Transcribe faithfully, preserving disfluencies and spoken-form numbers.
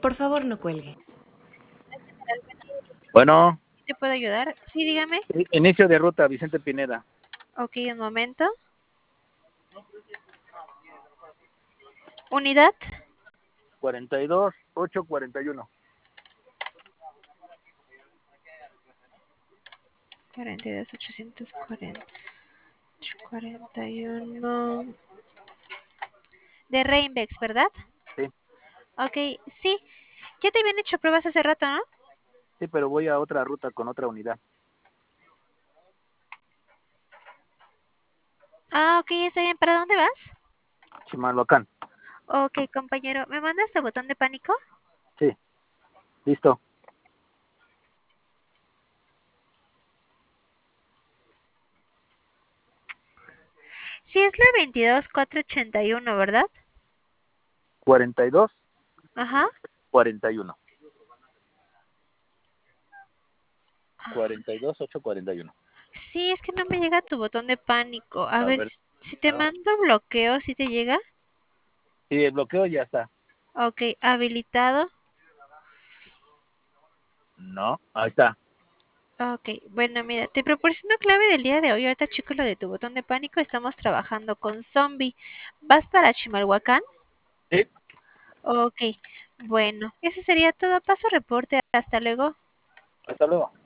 Por favor, no cuelgue. Bueno, ¿Te puedo ayudar? Sí, dígame. i- inicio de ruta, Vicente Pineda. Ok, un momento. ¿Unidad? cuarenta y dos, ocho, cuarenta y uno. cuarenta y dos, ochocientos cuarenta. cuarenta y uno. De Reinvex, ¿verdad? Sí, Ok, sí. Ya te habían hecho pruebas hace rato, ¿no? sí, pero voy a otra ruta con otra unidad. Ah, ok, está bien. ¿Para dónde vas? Chimalhuacán. Ok, compañero. ¿Me mandas tu botón de pánico? Sí, listo. Sí, es la veintidós cuatrocientos ochenta y uno, ¿verdad? cuarenta y dos, Ajá. cuarenta y uno. cuarenta y dos, ocho, cuarenta y uno. Sí, es que no me llega tu botón de pánico. A A ver, ver. si te mando bloqueo, ¿sí te llega? Sí, el bloqueo ya está. Ok, habilitado. No, ahí está. Ok, bueno, mira, te proporciono clave del día de hoy. Ahorita, chico, lo de tu botón de pánico. Estamos trabajando con zombie. ¿Vas para Chimalhuacán? Sí, Ok, bueno, eso sería todo. Paso reporte. Hasta luego. hasta luego.